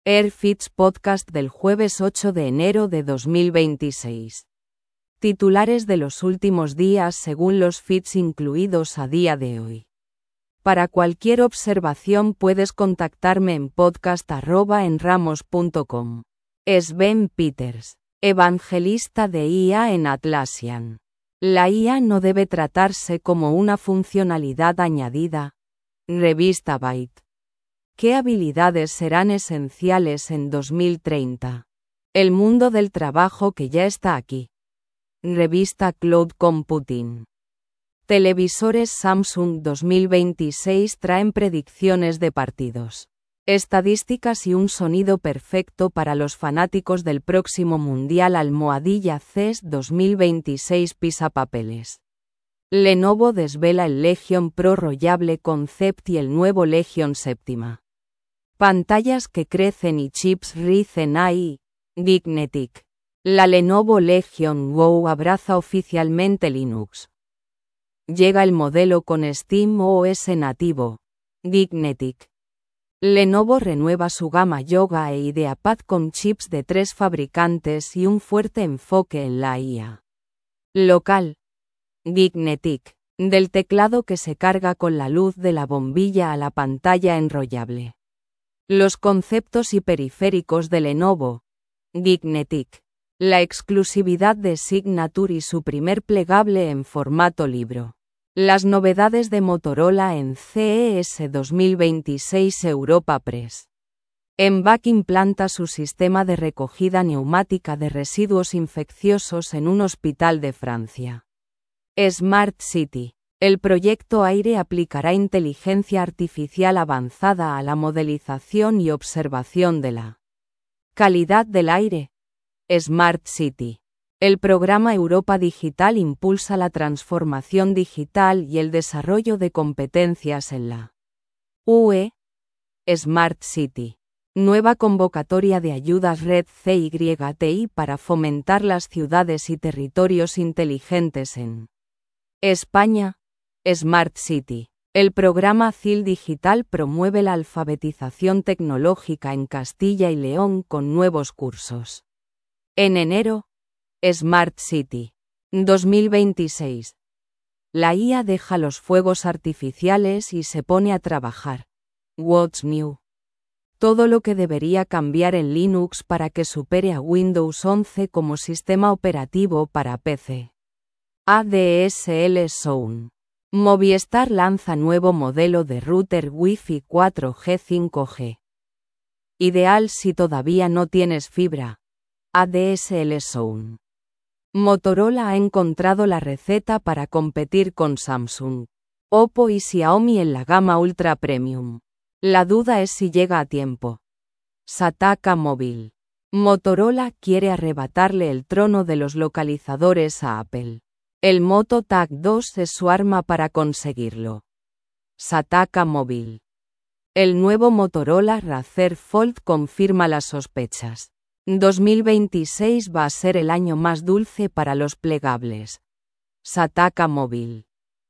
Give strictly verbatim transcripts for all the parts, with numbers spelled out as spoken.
AirFits Podcast del jueves ocho de enero de dos mil veintiséis. Titulares de los últimos días según los feeds incluidos a día de hoy. Para cualquier observación puedes contactarme en podcast arroba enramos punto com. Sven Peters, evangelista de I A en Atlassian. La I A no debe tratarse como una funcionalidad añadida. Revista Byte. ¿Qué habilidades serán esenciales en dos mil treinta? El mundo del trabajo que ya está aquí. Revista Cloud Computing. Televisores Samsung dos mil veintiséis traen predicciones de partidos, estadísticas y un sonido perfecto para los fanáticos del próximo Mundial Almohadilla C E S dos mil veintiséis pisapapeles. Lenovo desvela el Legion Pro Rollable Concept y el nuevo Legion séptima. Pantallas que crecen y chips Ryzen A I, Gignetic. La Lenovo Legion Go abraza oficialmente Linux. Llega el modelo con SteamOS nativo, Gignetic. Lenovo renueva su gama Yoga e IdeaPad con chips de tres fabricantes y un fuerte enfoque en la I A. Local. Gignetic, del teclado que se carga con la luz de la bombilla a la pantalla enrollable. Los conceptos y periféricos de Lenovo. Gignetic. La exclusividad de Signature y su primer plegable en formato libro. Las novedades de Motorola en C E S dos mil veintiséis Europa Press. Embac implanta su sistema de recogida neumática de residuos infecciosos en un hospital de Francia. Smart City. El proyecto Aire aplicará inteligencia artificial avanzada a la modelización y observación de la calidad del aire. Smart City. El programa Europa Digital impulsa la transformación digital y el desarrollo de competencias en la U E. Smart City. Nueva convocatoria de ayudas Red C Y T I para fomentar las ciudades y territorios inteligentes en España. Smart City. El programa C I L Digital promueve la alfabetización tecnológica en Castilla y León con nuevos cursos. En enero. Smart City. dos mil veintiséis. La I A deja los fuegos artificiales y se pone a trabajar. What's new? Todo lo que debería cambiar en Linux para que supere a Windows once como sistema operativo para P C. A D S L Zone. Movistar lanza nuevo modelo de router Wi-Fi cuatro G cinco G. Ideal si todavía no tienes fibra. A D S L Zone. Motorola ha encontrado la receta para competir con Samsung, Oppo y Xiaomi en la gama Ultra Premium. La duda es si llega a tiempo. Sataka Móvil. Motorola quiere arrebatarle el trono de los localizadores a Apple. El Moto Tag dos es su arma para conseguirlo. Sataka Móvil. El nuevo Motorola Razr Fold confirma las sospechas. dos mil veintiséis va a ser el año más dulce para los plegables. Sataka Móvil.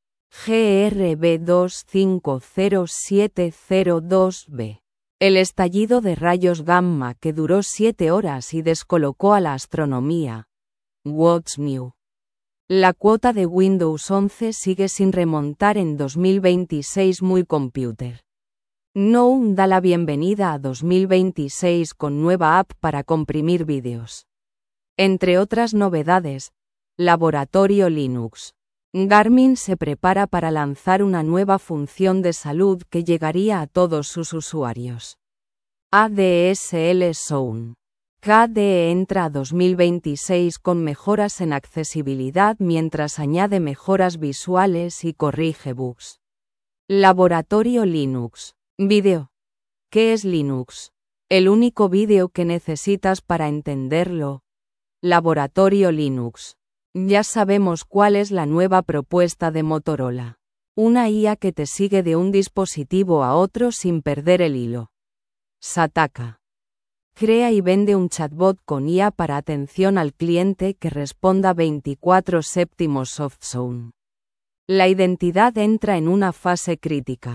G R B dos cinco cero siete cero dos B. El estallido de rayos gamma que duró siete horas y descolocó a la astronomía. What's new? La cuota de Windows once sigue sin remontar en dos mil veintiséis. Muy Computer. Noum da la bienvenida a dos mil veintiséis con nueva app para comprimir vídeos. Entre otras novedades, Laboratorio Linux. Garmin se prepara para lanzar una nueva función de salud que llegaría a todos sus usuarios. A D S L Zone. K D E entra a dos mil veintiséis con mejoras en accesibilidad mientras añade mejoras visuales y corrige bugs. Laboratorio Linux. Vídeo. ¿Qué es Linux? El único vídeo que necesitas para entenderlo. Laboratorio Linux. Ya sabemos cuál es la nueva propuesta de Motorola. Una I A que te sigue de un dispositivo a otro sin perder el hilo. Sataka. Crea y vende un chatbot con I A para atención al cliente que responda veinticuatro séptimos SoftZone. La identidad entra en una fase crítica.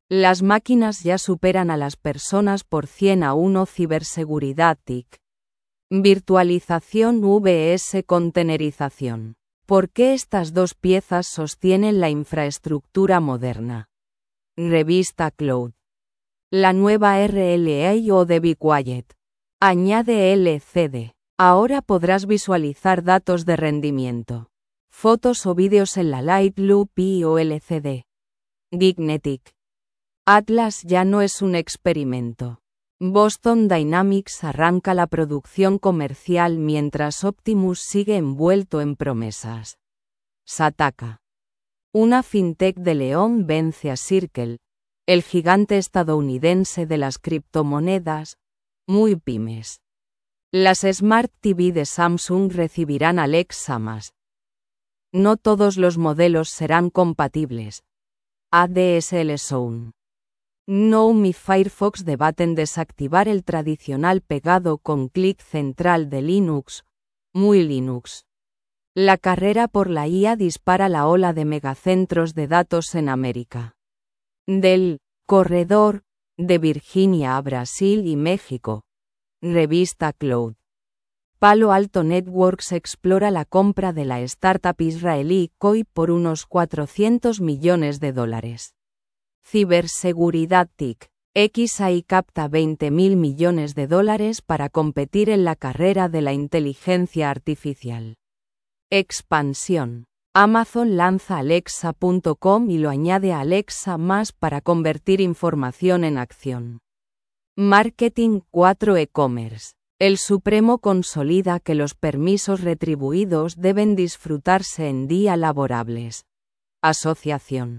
Las máquinas ya superan a las personas por cien a uno. Ciberseguridad T I C. Virtualización vs contenerización. ¿Por qué estas dos piezas sostienen la infraestructura moderna? Revista Cloud. La nueva R L A o de Be Quiet. Añade L C D. Ahora podrás visualizar datos de rendimiento, fotos o vídeos en la Light Loop I o L C D. Geeknetic. Atlas ya no es un experimento. Boston Dynamics arranca la producción comercial mientras Optimus sigue envuelto en promesas. Sataka. Una fintech de León vence a Circle, el gigante estadounidense de las criptomonedas, muy pymes. Las Smart T V de Samsung recibirán Alexa más. No todos los modelos serán compatibles. A D S L Zone. Gnome y Firefox debaten desactivar el tradicional pegado con clic central de Linux, muy Linux. La carrera por la I A dispara la ola de megacentros de datos en América. Del corredor de Virginia a Brasil y México. Revista Cloud. Palo Alto Networks explora la compra de la startup israelí Koi por unos cuatrocientos millones de dólares. Ciberseguridad T I C. X A I capta veinte mil millones de dólares para competir en la carrera de la inteligencia artificial. Expansión. Amazon lanza Alexa punto com y lo añade a Alexa más para convertir información en acción. Marketing cuatro E-commerce. El Supremo consolida que los permisos retribuidos deben disfrutarse en días laborables. Asociación.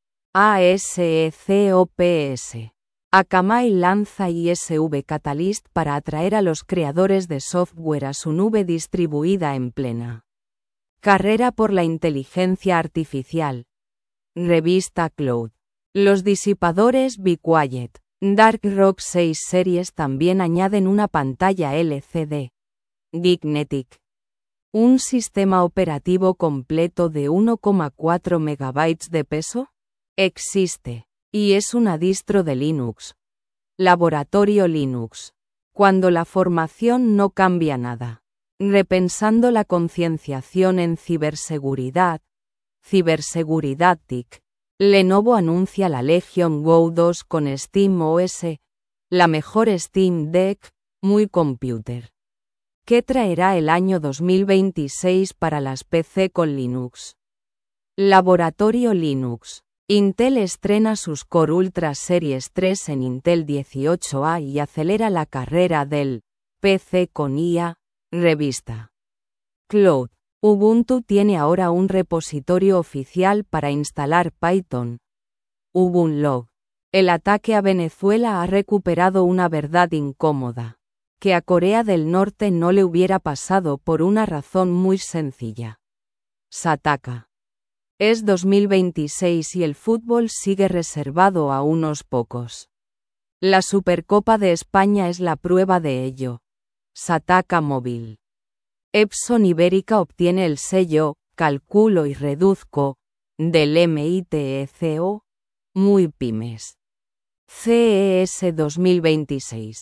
ASECOPS. Akamai lanza I S V Catalyst para atraer a los creadores de software a su nube distribuida en plena carrera por la inteligencia artificial. Revista Cloud. Los disipadores Be Quiet. Dark Rock seis series también añaden una pantalla L C D. Geeknetic. ¿Un sistema operativo completo de uno coma cuatro megabytes de peso? Existe, y es una distro de Linux. Laboratorio Linux. Cuando la formación no cambia nada. Repensando la concienciación en ciberseguridad. Ciberseguridad T I C. Lenovo anuncia la Legion Go dos con SteamOS, la mejor Steam Deck, muy computer. ¿Qué traerá el año dos mil veintiséis para las P C con Linux? Laboratorio Linux. Intel estrena sus Core Ultra Series tres en Intel dieciocho A y acelera la carrera del P C con I A. Revista Cloud. Ubuntu tiene ahora un repositorio oficial para instalar Python. Ubunlog. El ataque a Venezuela ha recuperado una verdad incómoda, que a Corea del Norte no le hubiera pasado por una razón muy sencilla. Sataka. Es dos mil veintiséis y el fútbol sigue reservado a unos pocos. La Supercopa de España es la prueba de ello. Sataka Móvil. Epson Ibérica obtiene el sello Calculo y Reduzco del MITECO, muy pymes. C E S dos mil veintiséis.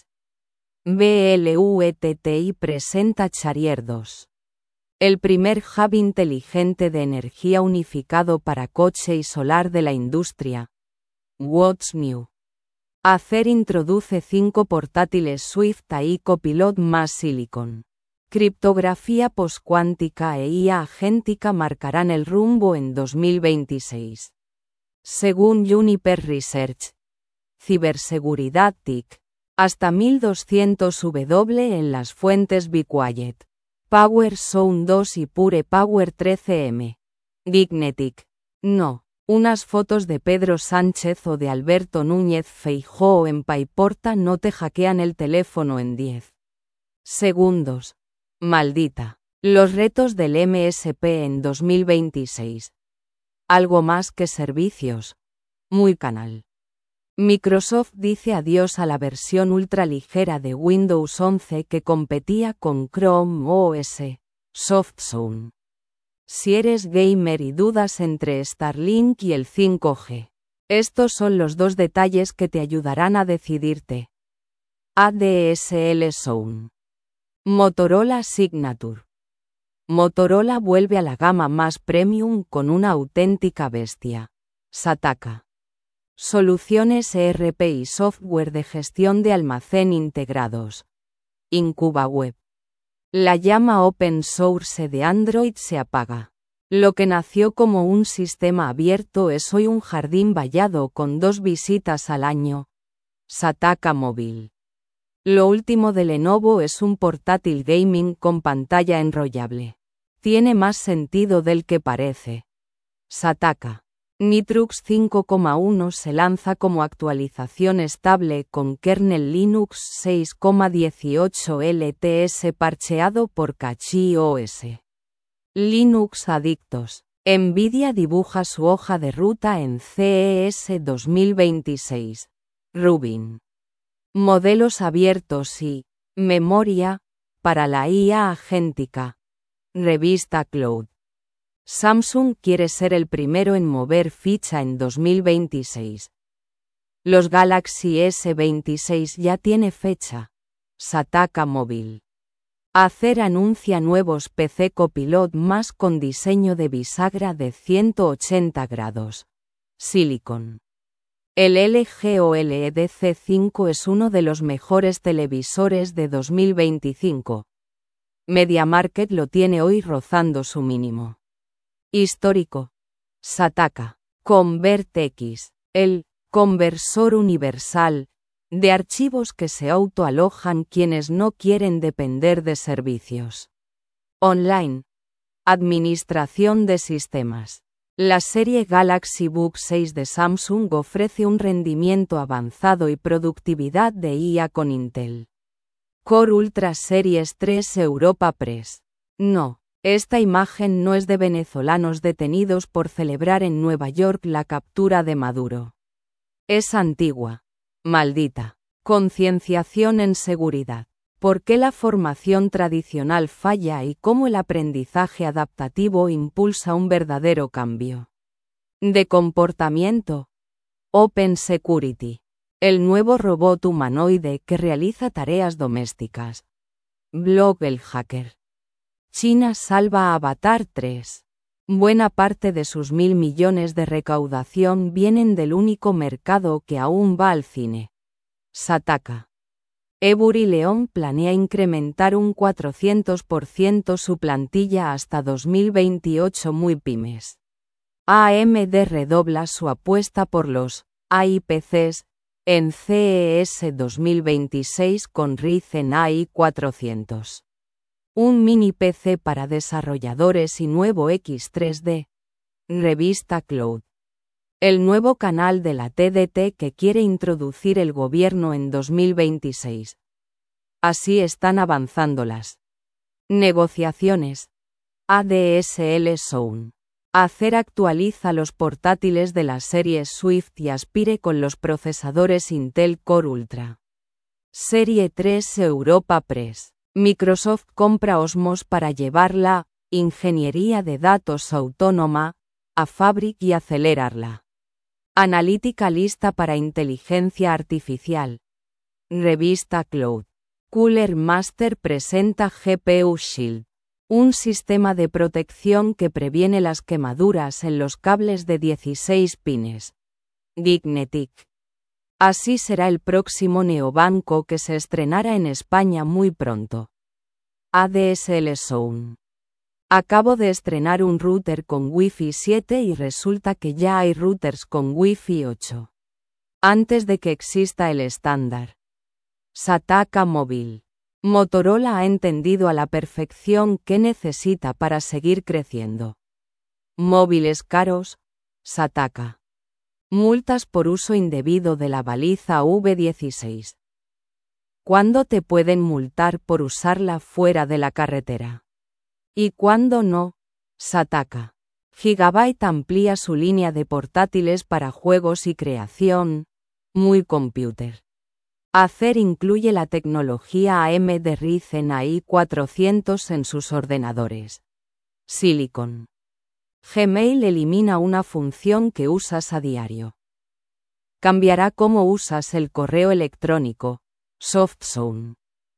B L U E T T I presenta Charrier dos. El primer hub inteligente de energía unificado para coche y solar de la industria. What's New? Acer introduce cinco portátiles Swift A I Copilot más Silicon. Criptografía poscuántica e I A agéntica marcarán el rumbo en dos mil veintiséis. Según Juniper Research. Ciberseguridad T I C. Hasta mil doscientos W en las fuentes Be Quiet. Power Zone dos y Pure Power trece M. Geeknetic. No. Unas fotos de Pedro Sánchez o de Alberto Núñez Feijóo en Paiporta no te hackean el teléfono en diez segundos. Maldita. Los retos del M S P en dos mil veintiséis. Algo más que servicios. Muy canal. Microsoft dice adiós a la versión ultraligera de Windows once que competía con Chrome O S. SoftZone. Si eres gamer y dudas entre Starlink y el cinco G. Estos son los dos detalles que te ayudarán a decidirte. A D S L Zone. Motorola Signature. Motorola vuelve a la gama más premium con una auténtica bestia. Sataka. Soluciones E R P y software de gestión de almacén integrados. IncubaWeb. La llama open source de Android se apaga. Lo que nació como un sistema abierto es hoy un jardín vallado con dos visitas al año. Sataka Móvil. Lo último de Lenovo es un portátil gaming con pantalla enrollable. Tiene más sentido del que parece. Sataka. Nitrux cinco punto uno se lanza como actualización estable con kernel Linux seis punto dieciocho L T S parcheado por CachyOS. Linux adictos. Nvidia dibuja su hoja de ruta en C E S dos mil veintiséis. Rubin. Modelos abiertos y memoria para la I A agéntica. Revista Cloud. Samsung quiere ser el primero en mover ficha en dos mil veintiséis. Los Galaxy S veintiséis ya tiene fecha. Sataka Móvil. Acer anuncia nuevos P C Copilot más con diseño de bisagra de ciento ochenta grados. Silicon. El L G O L E D C cinco es uno de los mejores televisores de dos mil veinticinco. MediaMarkt lo tiene hoy rozando su mínimo. Histórico. Sataka. ConvertX. El conversor universal de archivos que se autoalojan quienes no quieren depender de servicios. Online. Administración de sistemas. La serie Galaxy Book seis de Samsung ofrece un rendimiento avanzado y productividad de I A con Intel Core Ultra Series tres Europa Press. No, esta imagen no es de venezolanos detenidos por celebrar en Nueva York la captura de Maduro. Es antigua. Maldita. Concienciación en seguridad. ¿Por qué la formación tradicional falla y cómo el aprendizaje adaptativo impulsa un verdadero cambio de comportamiento? Open Security. El nuevo robot humanoide que realiza tareas domésticas. Blog El Hacker. China salva a Avatar tres. Buena parte de sus mil millones de recaudación vienen del único mercado que aún va al cine. Sataka. Ebury León planea incrementar un cuatrocientos por ciento su plantilla hasta dos mil veintiocho. Muy pymes. A M D redobla su apuesta por los A I P Cs en C E S dos mil veintiséis con Ryzen A I cuatrocientos. Un mini P C para desarrolladores y nuevo X tres D. Revista Cloud. El nuevo canal de la T D T que quiere introducir el gobierno en dos mil veintiséis. Así están avanzando las negociaciones. A D S L Zone. Acer actualiza los portátiles de las series Swift y Aspire con los procesadores Intel Core Ultra. Serie tres Europa Press. Microsoft compra Osmos para llevar la ingeniería de datos autónoma a Fabric y acelerarla. Analítica lista para inteligencia artificial. Revista Cloud. Cooler Master presenta G P U Shield, un sistema de protección que previene las quemaduras en los cables de dieciséis pines. Dignetic. Así será el próximo neobanco que se estrenará en España muy pronto. A D S L Zone. Acabo de estrenar un router con Wi-Fi siete y resulta que ya hay routers con Wi-Fi ocho. Antes de que exista el estándar. Sataka Móvil. Motorola ha entendido a la perfección qué necesita para seguir creciendo. Móviles caros. Sataka. Multas por uso indebido de la baliza V dieciséis. ¿Cuándo te pueden multar por usarla fuera de la carretera? ¿Y cuándo no? Sataka. Gigabyte amplía su línea de portátiles para juegos y creación. Muy computer. Acer incluye la tecnología A M D Ryzen A I cuatrocientos en sus ordenadores. Silicon. Gmail elimina una función que usas a diario. Cambiará cómo usas el correo electrónico. SoftZone.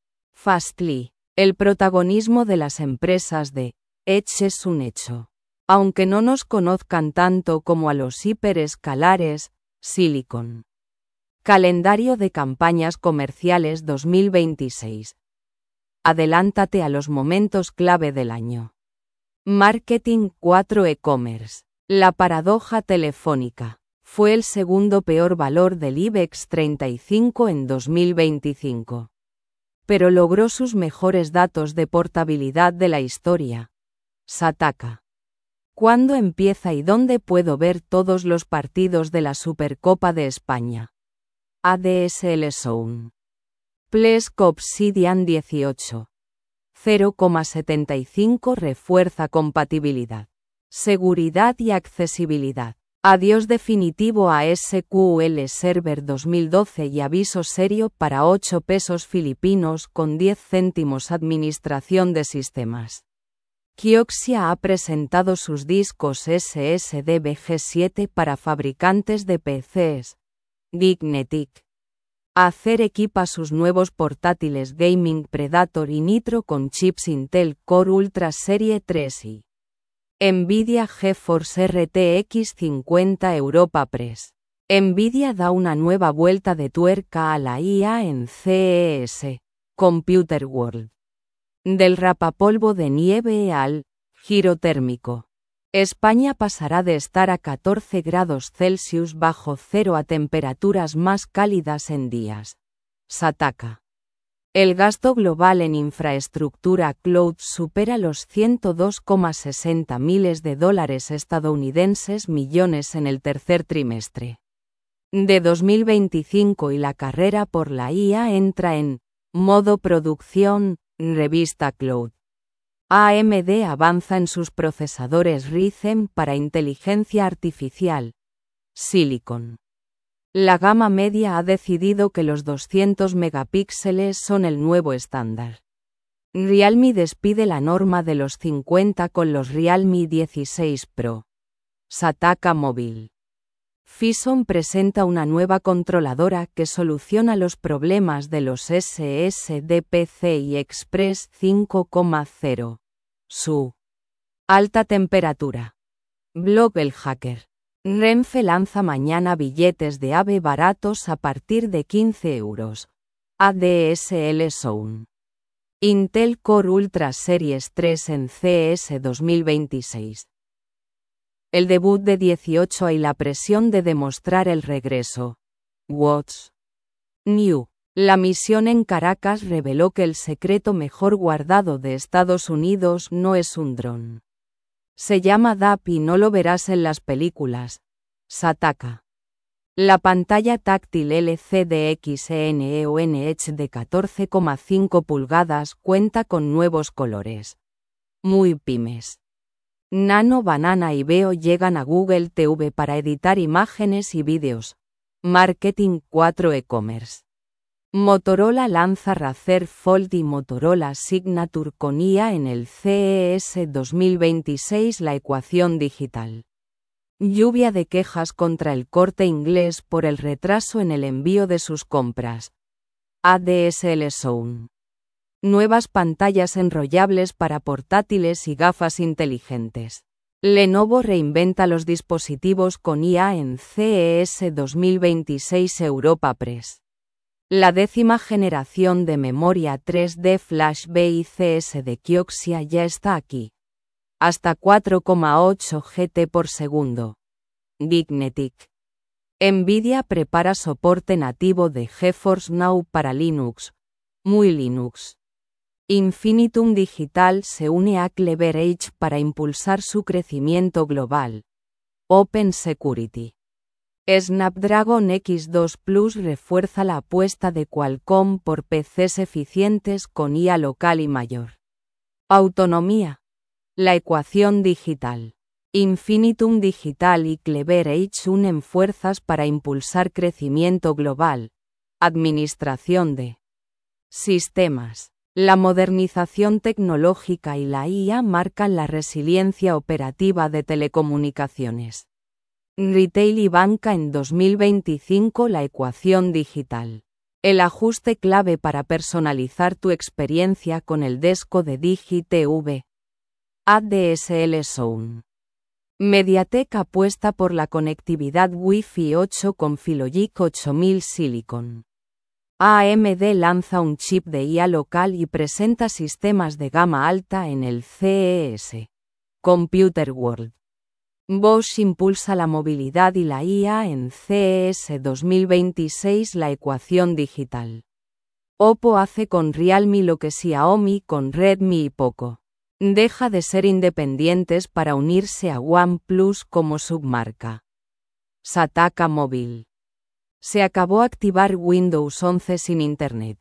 Fastly. El protagonismo de las empresas de Edge es un hecho. Aunque no nos conozcan tanto como a los hiperescalares, Silicon. Calendario de campañas comerciales dos mil veintiséis. Adelántate a los momentos clave del año. Marketing cuatro e-commerce. La paradoja telefónica. Fue el segundo peor valor del IBEX treinta y cinco en dos mil veinticinco. Pero logró sus mejores datos de portabilidad de la historia. Sataka. ¿Cuándo empieza y dónde puedo ver todos los partidos de la Supercopa de España? A D S L Zone. Plesk Obsidian dieciocho. cero coma setenta y cinco refuerza compatibilidad, seguridad y accesibilidad. Adiós definitivo a S Q L Server dos mil doce y aviso serio para ocho pesos filipinos con diez céntimos. Administración de sistemas. Kioxia ha presentado sus discos S S D V G siete para fabricantes de P Cs. Geeknetic. Acer equipa sus nuevos portátiles gaming Predator y Nitro con chips Intel Core Ultra Serie tres y Nvidia GeForce R T X cincuenta Europa Press. Nvidia da una nueva vuelta de tuerca a la I A en C E S, Computer World. Del rapapolvo de nieve al giro térmico. España pasará de estar a catorce grados Celsius bajo cero a temperaturas más cálidas en días. Sataka. El gasto global en infraestructura cloud supera los ciento dos coma sesenta miles de dólares estadounidenses millones en el tercer trimestre de dos mil veinticinco y la carrera por la I A entra en modo producción, revista Cloud. A M D avanza en sus procesadores Ryzen para inteligencia artificial. Silicon. La gama media ha decidido que los doscientos megapíxeles son el nuevo estándar. Realme despide la norma de los cincuenta con los Realme dieciséis Pro. Sataka Móvil. Phison presenta una nueva controladora que soluciona los problemas de los S S D P C I Express cinco punto cero. Su alta temperatura. Blog El Hacker. Renfe lanza mañana billetes de AVE baratos a partir de quince euros. A D S L Zone. Intel Core Ultra Series tres en C E S dos mil veintiséis. El debut de dieciocho y la presión de demostrar el regreso. What's New. La misión en Caracas reveló que el secreto mejor guardado de Estados Unidos no es un dron. Se llama D A P y no lo verás en las películas. Sataka. La pantalla táctil L C D X E N E O N Edge de catorce coma cinco pulgadas cuenta con nuevos colores. Muy pymes. Nano Banana y Veo llegan a Google T V para editar imágenes y vídeos. Marketing cuatro e-commerce. Motorola lanza Razer Fold y Motorola Signature con I A en el C E S dos mil veintiséis. La ecuación digital. Lluvia de quejas contra el Corte Inglés por el retraso en el envío de sus compras. A D S L Zone. Nuevas pantallas enrollables para portátiles y gafas inteligentes. Lenovo reinventa los dispositivos con I A en C E S dos mil veintiséis. Europa Press. La décima generación de memoria tres D Flash B I C S de Kioxia ya está aquí. Hasta cuatro coma ocho G T por segundo. Geeknetic. Nvidia prepara soporte nativo de GeForce Now para Linux. Muy Linux. Infinitum Digital se une a Cleverage para impulsar su crecimiento global. Open Security. Snapdragon X dos Plus refuerza la apuesta de Qualcomm por P Cs eficientes con I A local y mayor autonomía. La ecuación digital. Infinitum Digital y Cleverage unen fuerzas para impulsar crecimiento global. Administración de sistemas. La modernización tecnológica y la I A marcan la resiliencia operativa de telecomunicaciones. Retail y banca en dos mil veinticinco. La ecuación digital. El ajuste clave para personalizar tu experiencia con el Desco de DigiTV. A D S L Zone. MediaTek apuesta por la conectividad Wi-Fi ocho con Filogic ocho mil Silicon. A M D lanza un chip de I A local y presenta sistemas de gama alta en el C E S. Computer World. Bosch impulsa la movilidad y la I A en C E S dos mil veintiséis. La ecuación digital. Oppo hace con Realme lo que Xiaomi con Redmi y Poco. Deja de ser independientes para unirse a OnePlus como submarca. Sataka Móvil. Se acabó activar Windows once sin Internet.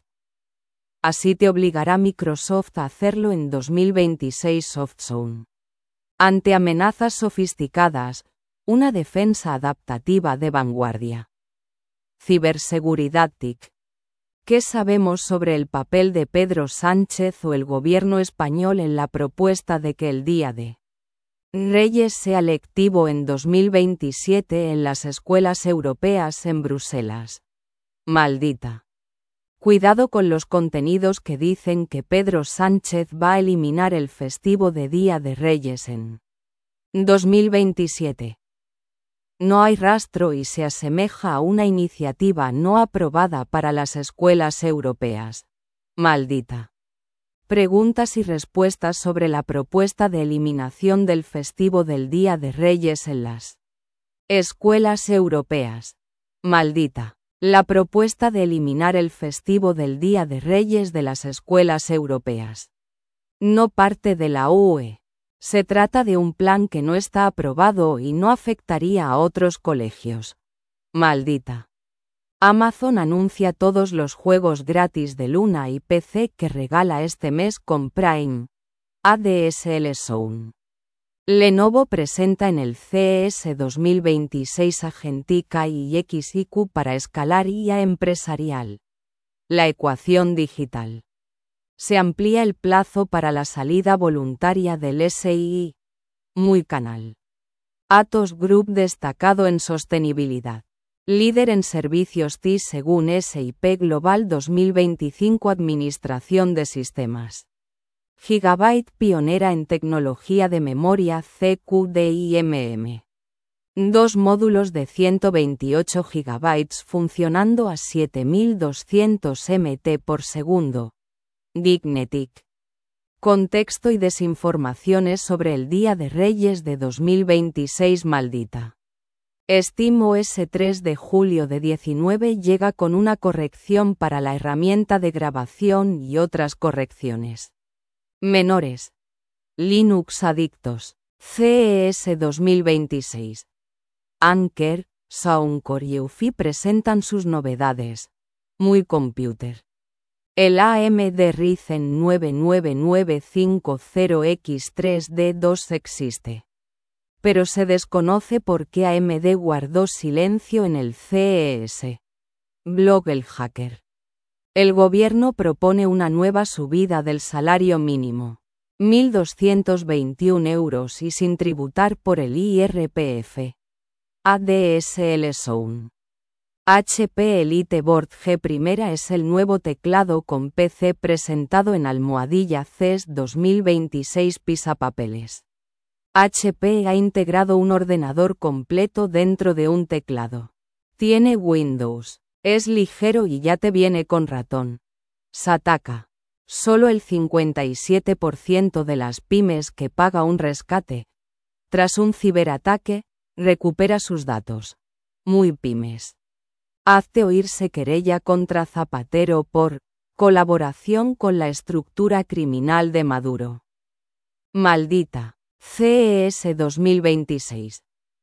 Así te obligará Microsoft a hacerlo en dos mil veintiséis. SoftZone. Ante amenazas sofisticadas, una defensa adaptativa de vanguardia. Ciberseguridad T I C. ¿Qué sabemos sobre el papel de Pedro Sánchez o el gobierno español en la propuesta de que el Día de Reyes sea lectivo en dos mil veintisiete en las escuelas europeas en Bruselas? Maldita. Cuidado con los contenidos que dicen que Pedro Sánchez va a eliminar el festivo de Día de Reyes en dos mil veintisiete. No hay rastro y se asemeja a una iniciativa no aprobada para las escuelas europeas. Maldita. Preguntas y respuestas sobre la propuesta de eliminación del festivo del Día de Reyes en las escuelas europeas. Maldita. La propuesta de eliminar el festivo del Día de Reyes de las escuelas europeas. No parte de la U E. Se trata de un plan que no está aprobado y no afectaría a otros colegios. Maldita. Amazon anuncia todos los juegos gratis de Luna y P C que regala este mes con Prime. A D S L Zone. Lenovo presenta en el C E S dos mil veintiséis Agentic A I y X I Q para escalar I A empresarial. La ecuación digital. Se amplía el plazo para la salida voluntaria del S I I. Muy canal. Atos Group destacado en sostenibilidad. Líder en servicios T I según S y P Global dos mil veinticinco. Administración de sistemas. Gigabyte pionera en tecnología de memoria C Q D I M M. Dos módulos de ciento veintiocho gigabytes funcionando a siete mil doscientos megabytes por segundo. Dignetic. Contexto y desinformaciones sobre el Día de Reyes de dos mil veintiséis. Maldita. SteamOS tres de julio de diecinueve llega con una corrección para la herramienta de grabación y otras correcciones menores. Linux adictos. C E S dos mil veintiséis. Anker, Soundcore y Eufy presentan sus novedades. Muy computer. El A M D Ryzen nueve nueve nueve cinco cero X tres D dos existe. Pero se desconoce por qué A M D guardó silencio en el C E S. Blog El Hacker. El gobierno propone una nueva subida del salario mínimo. mil doscientos veintiún euros y sin tributar por el I R P F. A D S L Zone. H P EliteBook G Primera es el nuevo teclado con P C presentado en Almohadilla C E S dos mil veintiséis. Pisapapeles. H P ha integrado un ordenador completo dentro de un teclado. Tiene Windows. Es ligero y ya te viene con ratón. Sataka. Solo el cincuenta y siete por ciento de las pymes que paga un rescate tras un ciberataque recupera sus datos. Muy pymes. Hazte oírse querella contra Zapatero por colaboración con la estructura criminal de Maduro. Maldita. C E S dos mil veintiséis.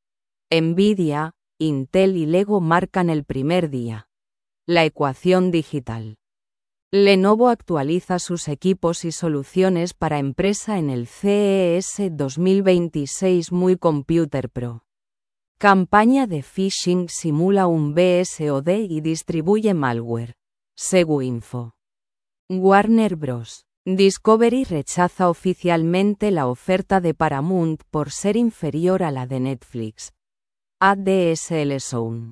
Nvidia, Intel y Lego marcan el primer día. La ecuación digital. Lenovo actualiza sus equipos y soluciones para empresa en el C E S dos mil veintiséis. Muy Computer Pro. Campaña de phishing simula un B S O D y distribuye malware. SeguInfo. Warner Bros. Discovery rechaza oficialmente la oferta de Paramount por ser inferior a la de Netflix. A D S L Sound.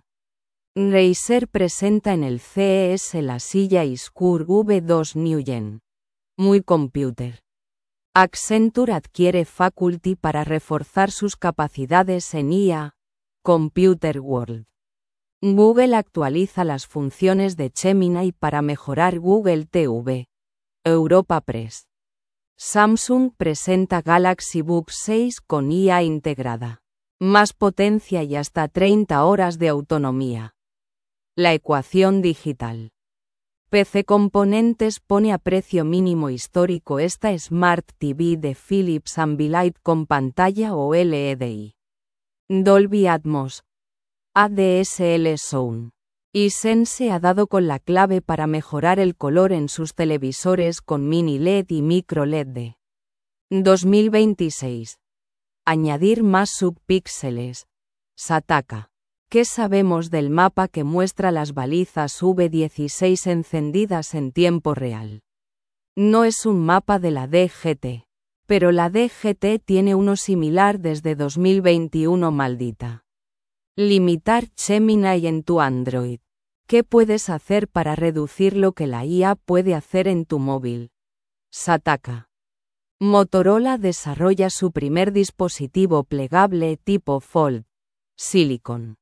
Razer presenta en el C E S la silla Iskur V dos New Gen. Muy Computer. Accenture adquiere Faculty para reforzar sus capacidades en I A. Computer World. Google actualiza las funciones de Gemini para mejorar Google T V. Europa Press. Samsung presenta Galaxy Book seis con I A integrada. Más potencia y hasta treinta horas de autonomía. La ecuación digital. P C Componentes pone a precio mínimo histórico esta Smart T V de Philips Ambilight con pantalla O L E D I. Dolby Atmos. A D S L Sound. Hisense ha dado con la clave para mejorar el color en sus televisores con mini L E D y micro L E D de dos mil veintiséis. Añadir más subpíxeles. Sataka. ¿Qué sabemos del mapa que muestra las balizas V dieciséis encendidas en tiempo real? No es un mapa de la D G T. Pero la D G T tiene uno similar desde dos mil veintiuno. Maldita. Limitar Gemini en tu Android. ¿Qué puedes hacer para reducir lo que la I A puede hacer en tu móvil? Sataka. Motorola desarrolla su primer dispositivo plegable tipo Fold. Silicon.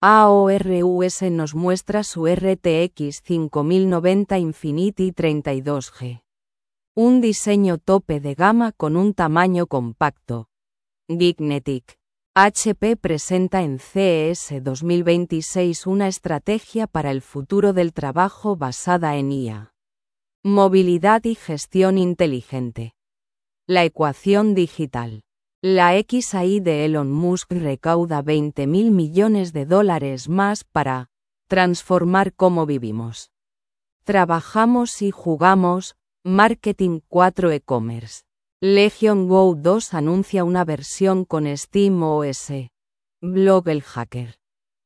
Aorus nos muestra su R T X cinco mil noventa Infinity treinta y dos G. Un diseño tope de gama con un tamaño compacto. Geeknetic. H P presenta en C E S dos mil veintiséis una estrategia para el futuro del trabajo basada en I A. Movilidad y gestión inteligente. La ecuación digital. La X A I de Elon Musk recauda veinte mil millones de dólares más para transformar cómo vivimos, trabajamos y jugamos. Marketing cuatro e-commerce. Legion Go dos anuncia una versión con SteamOS. Blog El Hacker.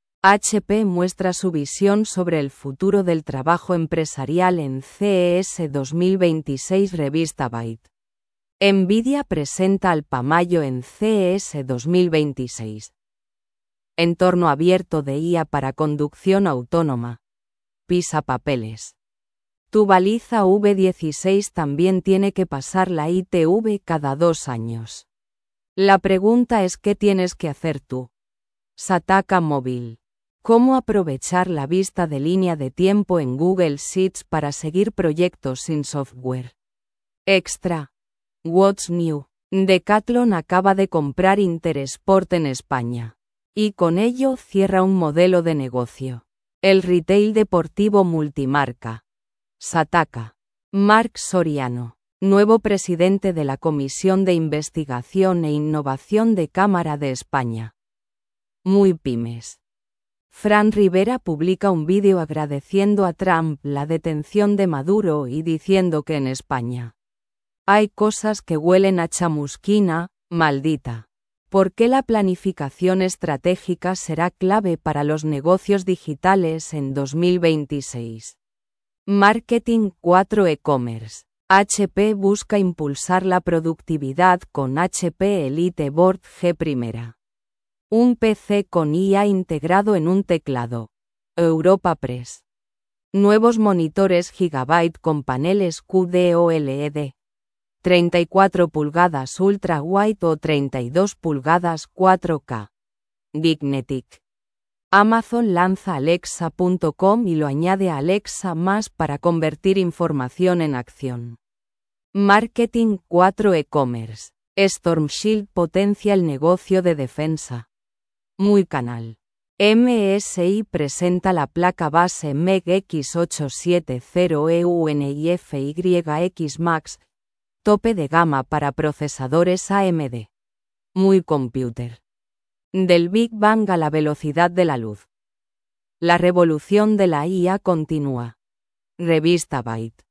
H P muestra su visión sobre el futuro del trabajo empresarial en C E S dos mil veintiséis. Revista Byte. Nvidia presenta Alpamayo en C E S dos mil veintiséis. Entorno abierto de I A para conducción autónoma. Pisapapeles. Tu baliza V dieciséis también tiene que pasar la I T V cada dos años. La pregunta es ¿qué tienes que hacer tú? Sataka Móvil. ¿Cómo aprovechar la vista de línea de tiempo en Google Sheets para seguir proyectos sin software? Extra. What's New? Decathlon acaba de comprar Intersport en España. Y con ello cierra un modelo de negocio. El retail deportivo multimarca. Sataka. Marc Soriano. Nuevo presidente de la Comisión de Investigación e Innovación de Cámara de España. Muy pymes. Fran Rivera publica un vídeo agradeciendo a Trump la detención de Maduro y diciendo que en España hay cosas que huelen a chamusquina, maldita. ¿Por qué la planificación estratégica será clave para los negocios digitales en dos mil veintiséis? Marketing cuatro e-commerce. H P busca impulsar la productividad con H P Elite Board G Primera. Un P C con I A integrado en un teclado. Europa Press. Nuevos monitores Gigabyte con paneles Q D O L E D. treinta y cuatro pulgadas Ultra Wide o treinta y dos pulgadas cuatro K. Geeknetic. Amazon lanza Alexa punto com y lo añade a Alexa más para convertir información en acción. Marketing cuatro e-commerce. Storm Shield potencia el negocio de defensa. Muy canal. M S I presenta la placa base M E G X ochocientos setenta E U N I F Y X Max, tope de gama para procesadores A M D. Muy Computer. Del Big Bang a la velocidad de la luz. La revolución de la I A continúa. Revista Byte.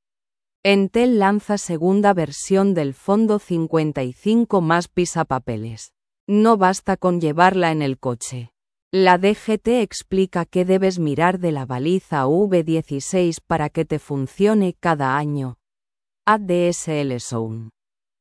Entel lanza segunda versión del Fondo cincuenta y cinco más pisapapeles. No basta con llevarla en el coche. La D G T explica qué debes mirar de la baliza V dieciséis para que te funcione cada año. A D S L Sound.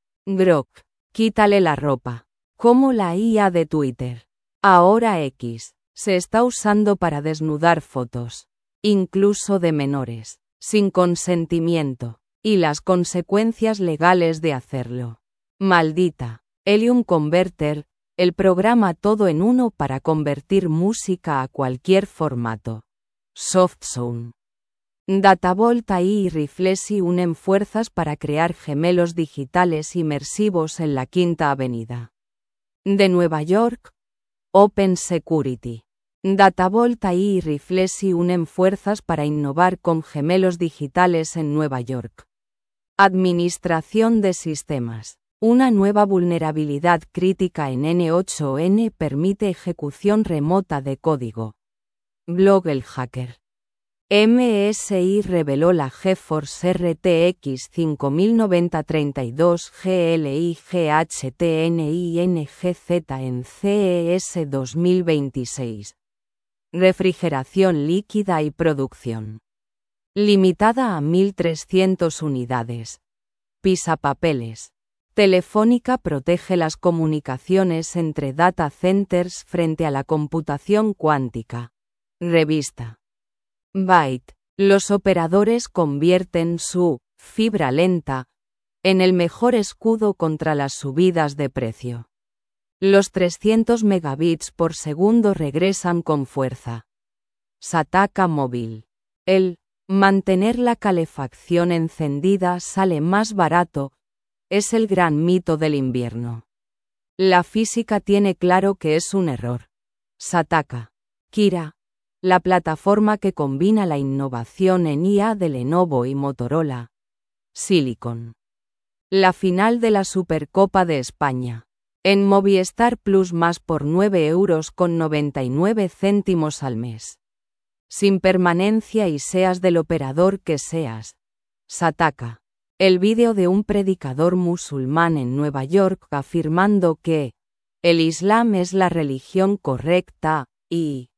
Grok. Quítale la ropa. Como la I A de Twitter. Ahora X. Se está usando para desnudar fotos, incluso de menores, sin consentimiento, y las consecuencias legales de hacerlo. Maldita. Helium Converter, el programa todo en uno para convertir música a cualquier formato. Softsound. Datavolt A I y Reflexi unen fuerzas para crear gemelos digitales inmersivos en la Quinta Avenida de Nueva York. Open Security. Datavolt A I y Reflexi unen fuerzas para innovar con gemelos digitales en Nueva York. Administración de sistemas. Una nueva vulnerabilidad crítica en N ocho N permite ejecución remota de código. Blog El Hacker. M S I reveló la GeForce R T X cinco mil noventa treinta y dos G L I G H T N I N G Z en C E S dos mil veintiséis. Refrigeración líquida y producción limitada a mil trescientas unidades. Pisapapeles. Telefónica protege las comunicaciones entre data centers frente a la computación cuántica. Revista Byte. Los operadores convierten su fibra lenta en el mejor escudo contra las subidas de precio. Los trescientos megabits por segundo regresan con fuerza. Sataka Móvil. El mantener la calefacción encendida sale más barato, es el gran mito del invierno. La física tiene claro que es un error. Sataka. Kira. La plataforma que combina la innovación en I A de Lenovo y Motorola. Silicon. La final de la Supercopa de España. En Movistar Plus más por nueve euros con noventa y nueve céntimos al mes. Sin permanencia y seas del operador que seas. Sataka. El vídeo de un predicador musulmán en Nueva York afirmando que el Islam es la religión correcta, y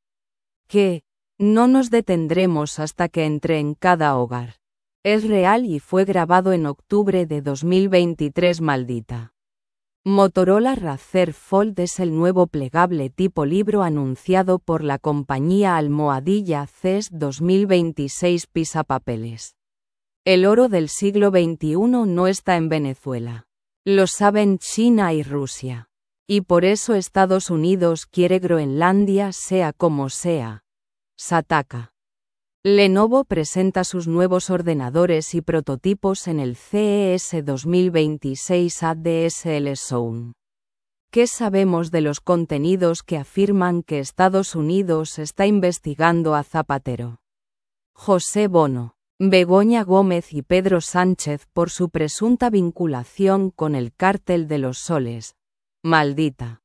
que no nos detendremos hasta que entre en cada hogar. Es real y fue grabado en octubre de dos mil veintitrés. Maldita. Motorola Razr Fold es el nuevo plegable tipo libro anunciado por la compañía almohadilla C E S dos mil veintiséis. Pisapapeles. El oro del siglo veintiuno no está en Venezuela. Lo saben China y Rusia. Y por eso Estados Unidos quiere Groenlandia sea como sea. Sataka. Lenovo presenta sus nuevos ordenadores y prototipos en el C E S dos mil veintiséis A D S L Sound. ¿Qué sabemos de los contenidos que afirman que Estados Unidos está investigando a Zapatero? José Bono, Begoña Gómez y Pedro Sánchez por su presunta vinculación con el cártel de los soles. Maldita.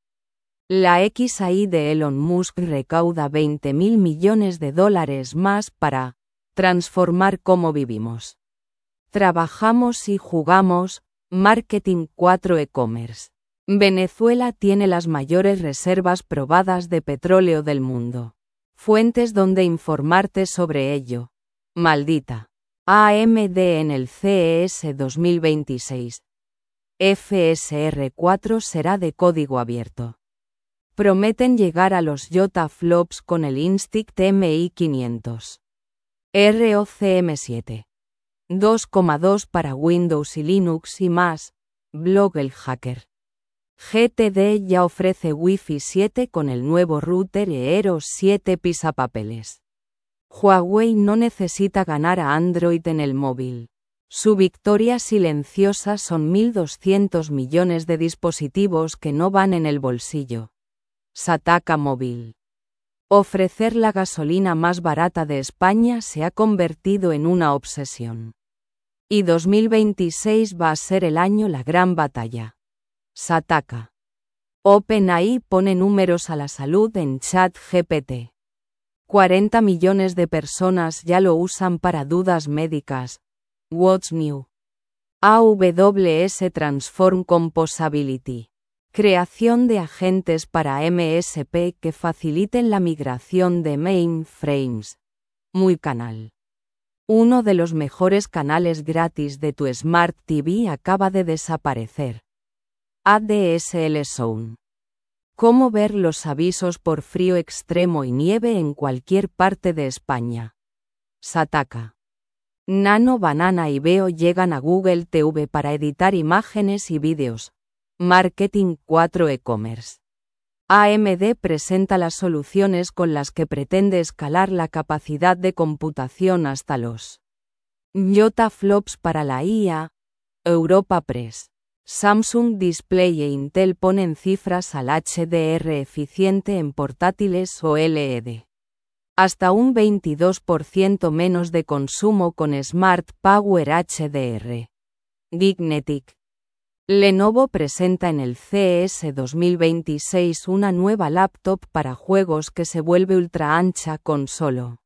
La X A I de Elon Musk recauda veinte mil millones de dólares más para transformar cómo vivimos. Trabajamos y jugamos. Marketing cuatro E-commerce. Venezuela tiene las mayores reservas probadas de petróleo del mundo. Fuentes donde informarte sobre ello. Maldita. A M D en el C E S dos mil veintiséis. F S R cuatro será de código abierto. Prometen llegar a los Yotaflops con el Instinct M I quinientos. R O C M siete. dos coma dos para Windows y Linux y más. Blog El Hacker. G T D ya ofrece Wi-Fi siete con el nuevo router E R O siete. Pisapapeles. Huawei no necesita ganar a Android en el móvil. Su victoria silenciosa son mil doscientos millones de dispositivos que no van en el bolsillo. Sataka Móvil. Ofrecer la gasolina más barata de España se ha convertido en una obsesión. Y dos mil veintiséis va a ser el año la gran batalla. Sataka. OpenAI pone números a la salud en ChatGPT. cuarenta millones de personas ya lo usan para dudas médicas. What's new? A W S Transform Composability. Creación de agentes para M S P que faciliten la migración de mainframes. Muy canal. Uno de los mejores canales gratis de tu Smart T V acaba de desaparecer. A D S L Sound. Cómo ver los avisos por frío extremo y nieve en cualquier parte de España. Sataka. Nano Banana y Veo llegan a Google T V para editar imágenes y vídeos. Marketing cuatro e-commerce. A M D presenta las soluciones con las que pretende escalar la capacidad de computación hasta los yotaflops para la I A. Europa Press. Samsung Display e Intel ponen cifras al H D R eficiente en portátiles O L E D. Hasta un veintidós por ciento menos de consumo con Smart Power H D R. Geeknetic. Lenovo presenta en el C E S dos mil veintiséis una nueva laptop para juegos que se vuelve ultra ancha con solo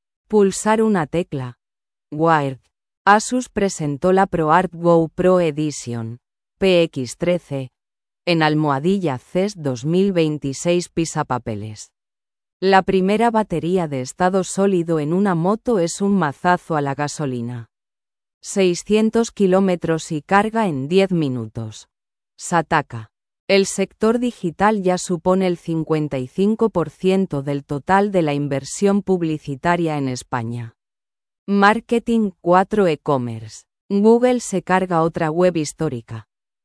pulsar una tecla. Wired. Asus presentó la ProArt Go Edition, P X trece, en almohadilla C E S dos mil veintiséis pisapapeles. La primera batería de estado sólido en una moto es un mazazo a la gasolina. seiscientos kilómetros y carga en diez minutos. Sataka. El sector digital ya supone el cincuenta y cinco por ciento del total de la inversión publicitaria en España. Marketing cuatro e-commerce. Google se carga otra web histórica.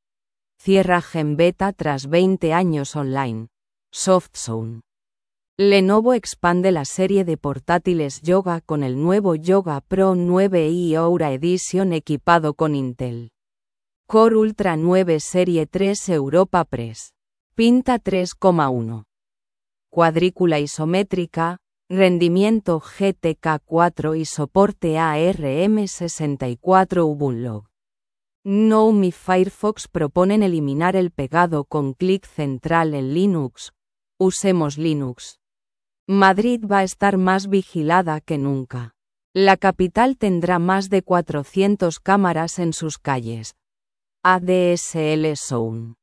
Cierra GenBeta tras veinte años online. SoftZone. Lenovo expande la serie de portátiles Yoga con el nuevo Yoga Pro nueve y Aura Edition equipado con Intel Core Ultra nueve Serie tres. Europa Press. Pinta tres coma uno. Cuadrícula isométrica, rendimiento G T K cuatro y soporte A R M sesenta y cuatro Ubuntu. Gnome y Firefox proponen eliminar el pegado con clic central en Linux. Usemos Linux. Madrid va a estar más vigilada que nunca. La capital tendrá más de cuatrocientas cámaras en sus calles. A D S L Zone.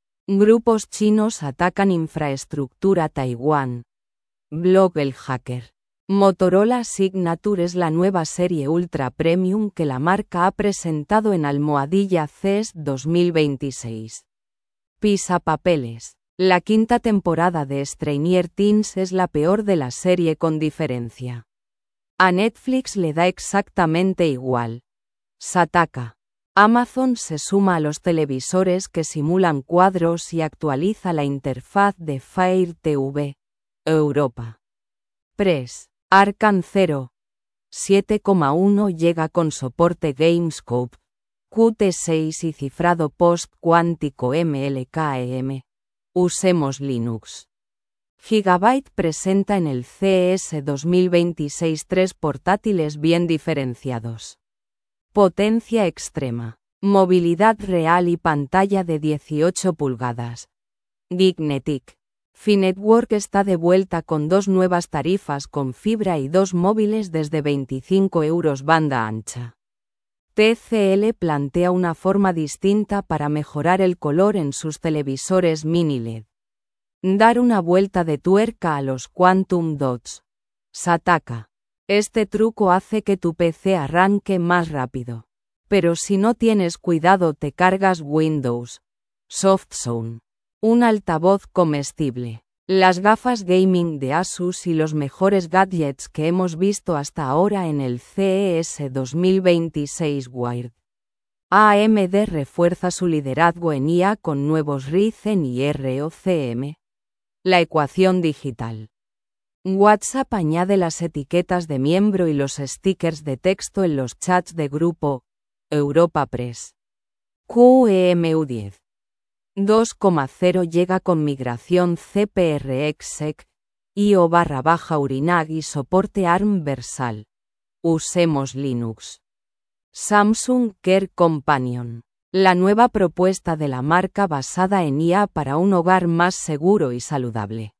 Grupos chinos atacan infraestructura Taiwán. Blog El Hacker. Motorola Signature es la nueva serie Ultra Premium que la marca ha presentado en almohadilla C E S dos mil veintiséis. Pisapapeles. La quinta temporada de Stranger Things es la peor de la serie con diferencia. A Netflix le da exactamente igual. Sataka. Amazon se suma a los televisores que simulan cuadros y actualiza la interfaz de Fire T V. Europa Press. Arcan cero. siete coma uno llega con soporte GameScope, Q T seis y cifrado post-cuántico M L K E M. Usemos Linux. Gigabyte presenta en el C E S dos mil veintiséis tres portátiles bien diferenciados. Potencia extrema, movilidad real y pantalla de dieciocho pulgadas. Geeknetic. Finetwork está de vuelta con dos nuevas tarifas con fibra y dos móviles desde veinticinco euros banda ancha. T C L plantea una forma distinta para mejorar el color en sus televisores mini L E D. Dar una vuelta de tuerca a los Quantum Dots. Sataka. Este truco hace que tu P C arranque más rápido. Pero si no tienes cuidado te cargas Windows. SoftZone. Un altavoz comestible. Las gafas gaming de Asus y los mejores gadgets que hemos visto hasta ahora en el C E S dos mil veintiséis Wired. A M D refuerza su liderazgo en I A con nuevos Ryzen y R O C M. La ecuación digital. WhatsApp añade las etiquetas de miembro y los stickers de texto en los chats de grupo. Europa Press. Q E M U diez. dos coma cero llega con migración C P R X E C, I O barra baja Urinag y soporte A R M Versal. Usemos Linux. Samsung Care Companion. La nueva propuesta de la marca basada en I A para un hogar más seguro y saludable.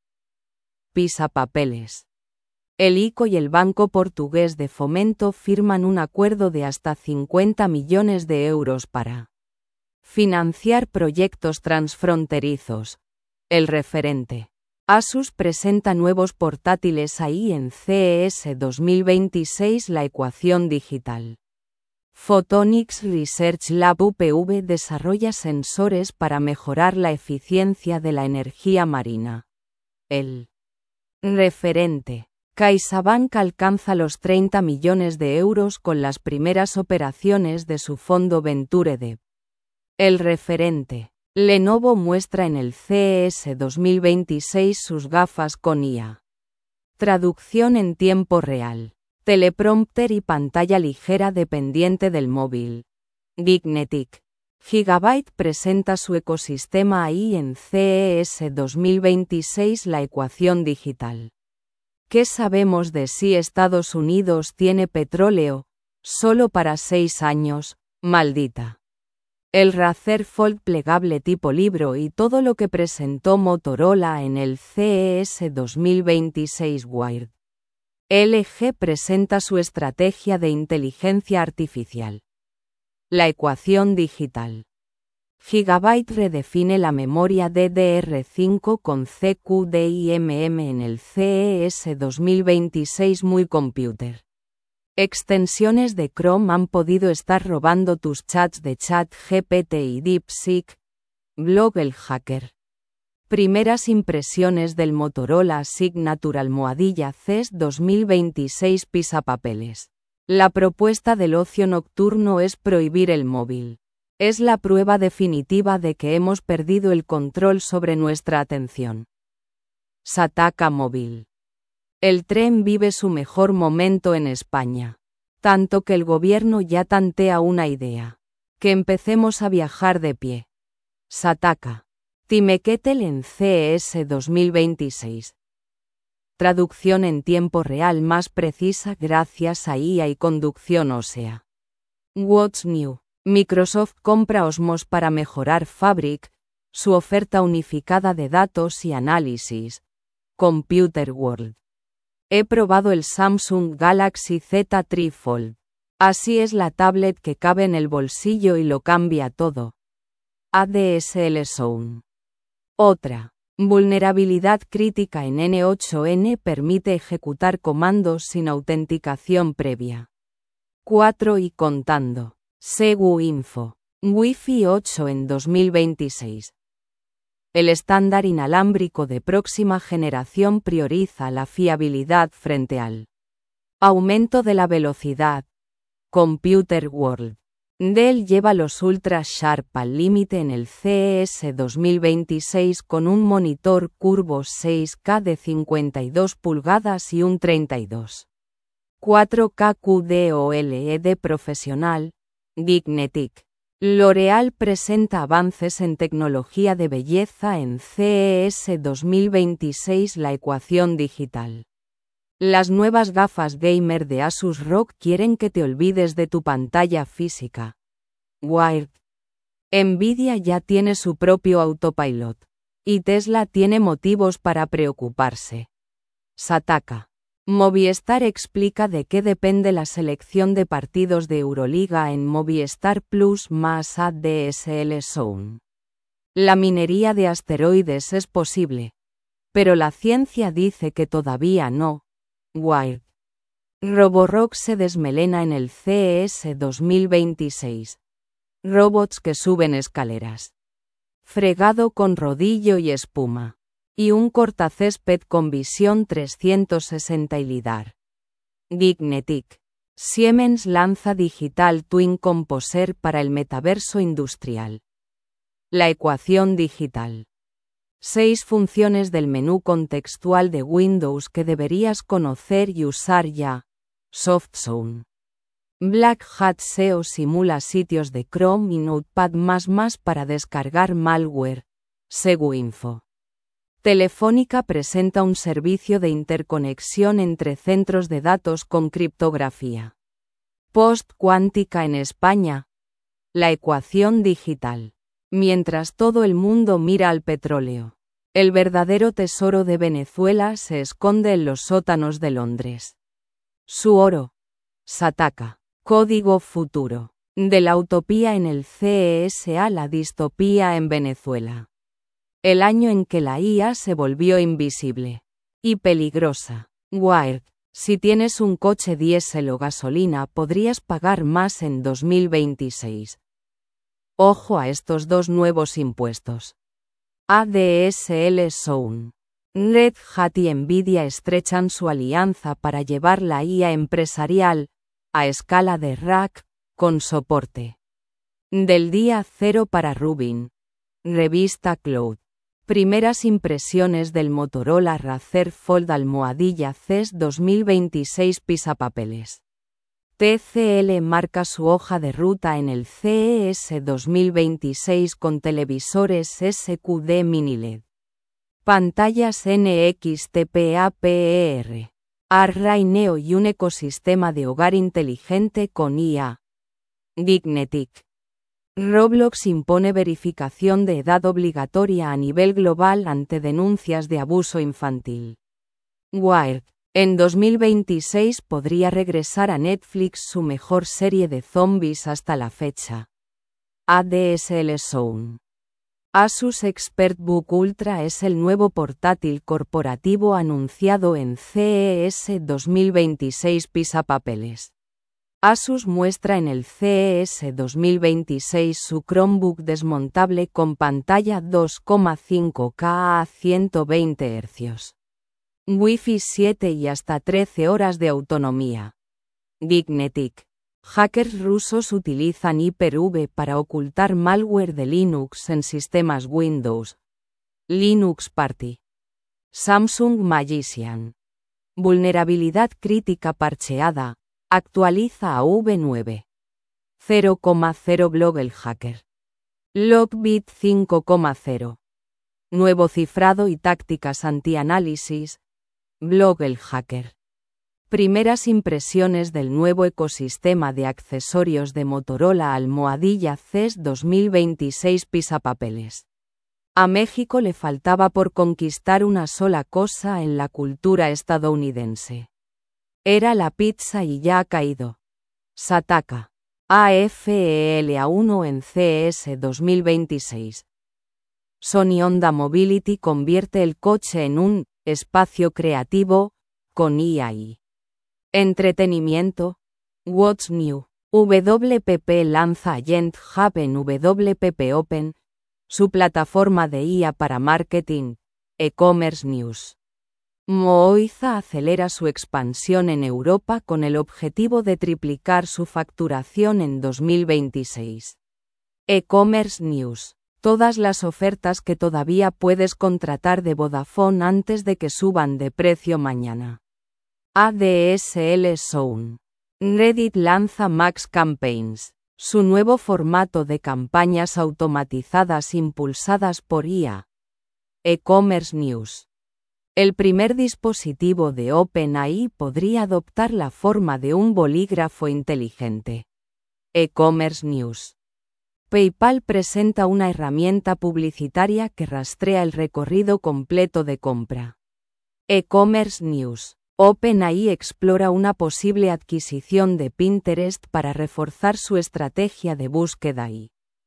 Pisapapeles. El I C O y el Banco Portugués de Fomento firman un acuerdo de hasta cincuenta millones de euros para financiar proyectos transfronterizos. El referente. Asus presenta nuevos portátiles ahí en C E S dos mil veintiséis. La ecuación digital. Photonics Research Lab U P V desarrolla sensores para mejorar la eficiencia de la energía marina. El referente. CaixaBank alcanza los treinta millones de euros con las primeras operaciones de su fondo Venture Debt. El referente. Lenovo muestra en el C E S dos mil veintiséis sus gafas con I A. Traducción en tiempo real. Teleprompter y pantalla ligera dependiente del móvil. Geeknetic. Gigabyte presenta su ecosistema A I en C E S dos mil veintiséis. La ecuación digital. ¿Qué sabemos de si Estados Unidos tiene petróleo? Solo para seis años, maldita. El Razer Fold plegable tipo libro y todo lo que presentó Motorola en el C E S dos mil veintiséis. Wired. L G presenta su estrategia de inteligencia artificial. La ecuación digital. Gigabyte redefine la memoria D D R cinco con C Q D I M M en el C E S dos mil veintiséis. Muy computer. Extensiones de Chrome han podido estar robando tus chats de ChatGPT y DeepSeek. Blog El Hacker. Primeras impresiones del Motorola Signature Almohadilla C E S dos mil veintiséis. Pisapapeles. La propuesta del ocio nocturno es prohibir el móvil. Es la prueba definitiva de que hemos perdido el control sobre nuestra atención. Sataka Móvil. El tren vive su mejor momento en España. Tanto que el gobierno ya tantea una idea. Que empecemos a viajar de pie. Sataka. Timeketel en C E S dos mil veintiséis. Traducción en tiempo real más precisa gracias a I A y conducción ósea. What's new? Microsoft compra Osmos para mejorar Fabric, su oferta unificada de datos y análisis. Computer World. He probado el Samsung Galaxy Z tres Fold. Así es la tablet que cabe en el bolsillo y lo cambia todo. A D S L Zone. Otra. Vulnerabilidad crítica en N ocho N permite ejecutar comandos sin autenticación previa. cuatro y contando. SeguInfo. Wi-Fi ocho en dos mil veintiséis. El estándar inalámbrico de próxima generación prioriza la fiabilidad frente al aumento de la velocidad. Computer World. Dell lleva los Ultra Sharp al límite en el C E S dos mil veintiséis con un monitor curvo seis K de cincuenta y dos pulgadas y un treinta y dos punto cuatro K Q D O L E D profesional. Geeknetic. L'Oréal presenta avances en tecnología de belleza en C E S dos mil veintiséis. La ecuación digital. Las nuevas gafas gamer de Asus R O G quieren que te olvides de tu pantalla física. Wired. Nvidia ya tiene su propio autopilot. Y Tesla tiene motivos para preocuparse. Sataka. Movistar explica de qué depende la selección de partidos de Euroliga en Movistar Plus más A D S L Zone. La minería de asteroides es posible. Pero la ciencia dice que todavía no. Wired. Roborock se desmelena en el C E S dos mil veintiséis. Robots que suben escaleras. Fregado con rodillo y espuma. Y un cortacésped con visión trescientos sesenta y lidar. Geeknetic. Siemens lanza Digital Twin Composer para el metaverso industrial. La ecuación digital. Seis funciones del menú contextual de Windows que deberías conocer y usar ya. SoftZone. Black Hat S E O simula sitios de Chrome y Notepad más más para descargar malware. SeguInfo. Telefónica presenta un servicio de interconexión entre centros de datos con criptografía. Post cuántica en España. La ecuación digital. Mientras todo el mundo mira al petróleo, el verdadero tesoro de Venezuela se esconde en los sótanos de Londres. Su oro. Sataka. Código futuro. De la utopía en el C E S a la distopía en Venezuela. El año en que la I A se volvió invisible y peligrosa. Wired. Si tienes un coche diésel o gasolina, podrías pagar más en dos mil veintiséis. Ojo a estos dos nuevos impuestos. A D S L Zone. Red Hat y Nvidia estrechan su alianza para llevar la I A empresarial a escala de rack, con soporte. Del día cero para Rubin. Revista Cloud. Primeras impresiones del Motorola Razr Fold almohadilla C E S dos mil veintiséis pisapapeles. T C L marca su hoja de ruta en el C E S dos mil veintiséis con televisores S Q D Mini L E D. Pantallas N X T P A P E R. Array Neo y un ecosistema de hogar inteligente con I A. Geeknetic. Roblox impone verificación de edad obligatoria a nivel global ante denuncias de abuso infantil. Wired. En dos mil veintiséis podría regresar a Netflix su mejor serie de zombies hasta la fecha. A D S L Zone. Asus ExpertBook Ultra es el nuevo portátil corporativo anunciado en C E S dos mil veintiséis pisapapeles. Asus muestra en el C E S dos mil veintiséis su Chromebook desmontable con pantalla dos coma cinco K a ciento veinte hercios. Wi-Fi siete y hasta trece horas de autonomía. Geeknetic. Hackers rusos utilizan Hyper-V para ocultar malware de Linux en sistemas Windows. Linux Party. Samsung Magician. Vulnerabilidad crítica parcheada. Actualiza a V nueve. cero coma cero Blog el hacker. Lockbit cinco coma cero. Nuevo cifrado y tácticas anti-análisis. Blog el hacker. Primeras impresiones del nuevo ecosistema de accesorios de Motorola almohadilla C E S dos mil veintiséis pisapapeles. A México le faltaba por conquistar una sola cosa en la cultura estadounidense. Era la pizza y ya ha caído. Sataka. A F E L A uno en C E S dos mil veintiséis. Sony Honda Mobility convierte el coche en un espacio creativo con I A I. Entretenimiento. What's New. W P P lanza Agent Hub en W P P Open, su plataforma de I A para marketing. E-commerce News. Moiza acelera su expansión en Europa con el objetivo de triplicar su facturación en dos mil veintiséis. E-commerce News. Todas las ofertas que todavía puedes contratar de Vodafone antes de que suban de precio mañana. A D S L Zone. Reddit lanza Max Campaigns, su nuevo formato de campañas automatizadas impulsadas por I A. E-commerce News. El primer dispositivo de OpenAI podría adoptar la forma de un bolígrafo inteligente. E-commerce News. PayPal presenta una herramienta publicitaria que rastrea el recorrido completo de compra. E-commerce News. OpenAI explora una posible adquisición de Pinterest para reforzar su estrategia de búsqueda y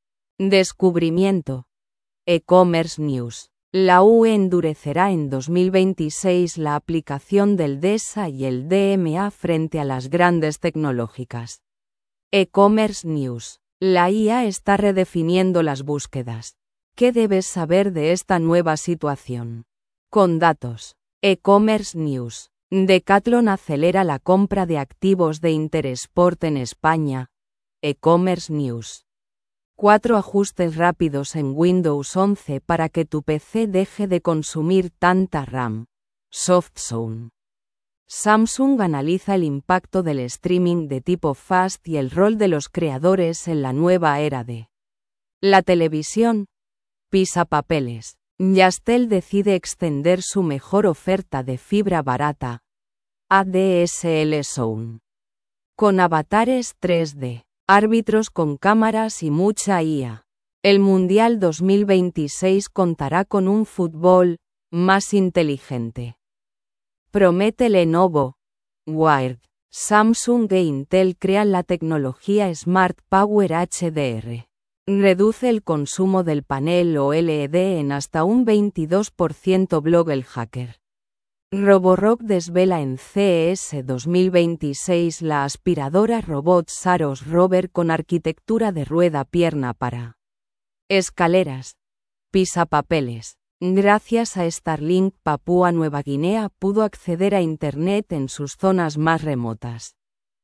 descubrimiento. E-commerce News. La U E endurecerá en dos mil veintiséis la aplicación del D E S A y el D M A frente a las grandes tecnológicas. E-commerce News. La I A está redefiniendo las búsquedas. ¿Qué debes saber de esta nueva situación? Con datos. E-commerce News. Decathlon acelera la compra de activos de Interesport en España. E-commerce News. Cuatro ajustes rápidos en Windows once para que tu P C deje de consumir tanta RAM. SoftZone. Samsung analiza el impacto del streaming de tipo fast y el rol de los creadores en la nueva era de la televisión. Pisapapeles. Yastel decide extender su mejor oferta de fibra barata. A D S L Zone. Con avatares tres D, árbitros con cámaras y mucha I A. El Mundial dos mil veintiséis contará con un fútbol más inteligente. Promete Lenovo. Wired. Samsung e Intel crean la tecnología Smart Power H D R. Reduce el consumo del panel O L E D en hasta un veintidós por ciento. Blog el hacker. Roborock desvela en C E S dos mil veintiséis la aspiradora robot Saros Rover con arquitectura de rueda-pierna para escaleras, pisapapeles. Gracias a Starlink, Papúa Nueva Guinea pudo acceder a Internet en sus zonas más remotas.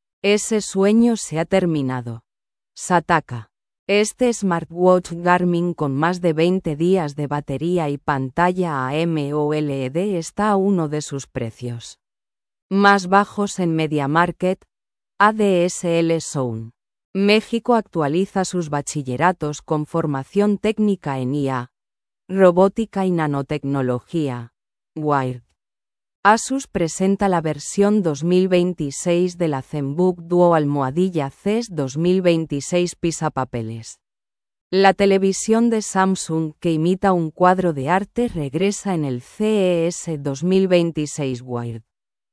Ese sueño se ha terminado. Sataka. Este smartwatch Garmin con más de veinte días de batería y pantalla AMOLED está a uno de sus precios más bajos en MediaMarkt. A D S L Zone. México actualiza sus bachilleratos con formación técnica en I A, robótica y nanotecnología. Wired. Asus presenta la versión dos mil veintiséis de la ZenBook Duo Almohadilla C E S dos mil veintiséis pisapapeles. La televisión de Samsung que imita un cuadro de arte regresa en el C E S dos mil veintiséis Wired.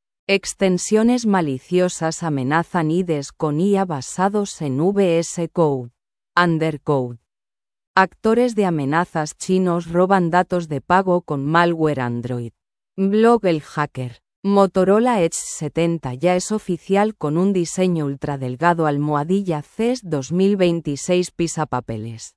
Extensiones maliciosas amenazan I D Es con I A basados en V S Code. Undercode. Actores de amenazas chinos roban datos de pago con malware Android. Blog El Hacker. Motorola Edge setenta ya es oficial con un diseño ultradelgado almohadilla C E S dos mil veintiséis pisapapeles.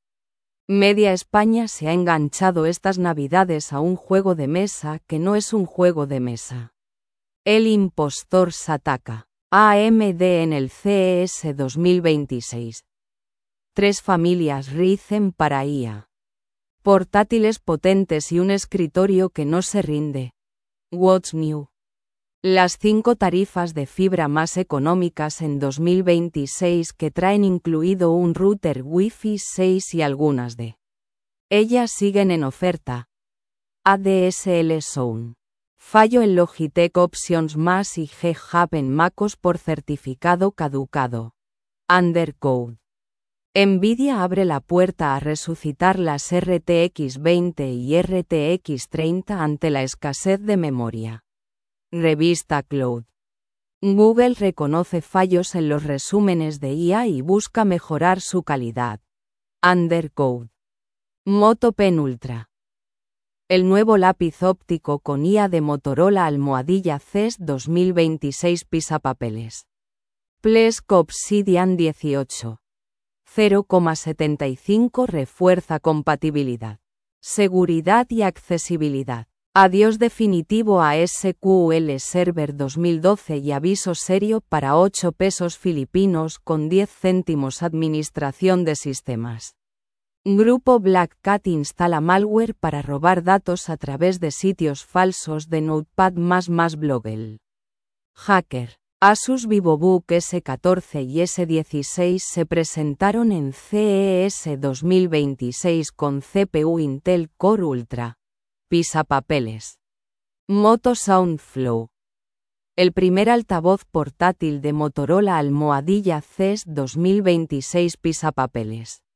Media España se ha enganchado estas navidades a un juego de mesa que no es un juego de mesa. El impostor Sataka. A M D en el C E S dos mil veintiséis. Tres familias Ryzen para I A. Portátiles potentes y un escritorio que no se rinde. What's New? Las cinco tarifas de fibra más económicas en dos mil veintiséis que traen incluido un router Wi-Fi seis y algunas de ellas siguen en oferta. A D S L Zone. Fallo en Logitech Options Más y G-Hub en MacOS por certificado caducado. Undercode. Nvidia abre la puerta a resucitar las R T X veinte y R T X treinta ante la escasez de memoria. Revista Cloud. Google reconoce fallos en los resúmenes de I A y busca mejorar su calidad. Undercode. Moto Pen Ultra. El nuevo lápiz óptico con I A de Motorola Almohadilla C E S dos mil veintiséis pisapapeles. Plesk Obsidian dieciocho. cero coma setenta y cinco refuerza compatibilidad, seguridad y accesibilidad. Adiós definitivo a S Q L Server dos mil doce y aviso serio para ocho pesos filipinos con diez céntimos administración de sistemas. Grupo Black Cat instala malware para robar datos a través de sitios falsos de Notepad más más Blogel. Hacker. Asus VivoBook S catorce y S dieciséis se presentaron en C E S dos mil veintiséis con C P U Intel Core Ultra. Pisapapeles. Moto Soundflow. El primer altavoz portátil de Motorola Almohadilla C E S dos mil veintiséis pisapapeles.